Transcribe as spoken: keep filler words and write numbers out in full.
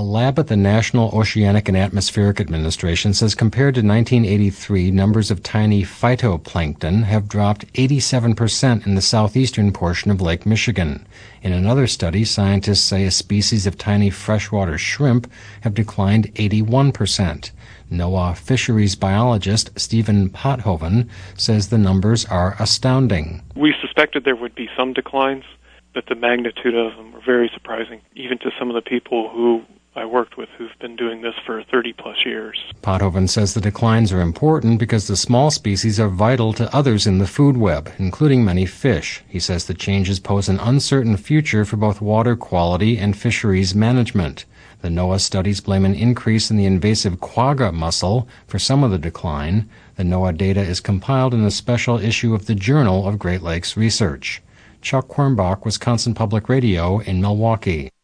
A lab at the National Oceanic and Atmospheric Administration says compared to nineteen eighty-three, numbers of tiny phytoplankton have dropped eighty-seven percent in the southeastern portion of Lake Michigan. In another study, scientists say a species of tiny freshwater shrimp have declined eighty-one percent. NOAA fisheries biologist Stephen Pothoven says the numbers are astounding. We suspected there would be some declines, but the magnitude of them were very surprising, even to some of the people who I worked with who've been doing this for thirty plus years. Pothoven says the declines are important because the small species are vital to others in the food web, including many fish. He says the changes pose an uncertain future for both water quality and fisheries management. The NOAA studies blame an increase in the invasive quagga mussel for some of the decline. The NOAA data is compiled in a special issue of the Journal of Great Lakes Research. Chuck Quirmbach, Wisconsin Public Radio in Milwaukee.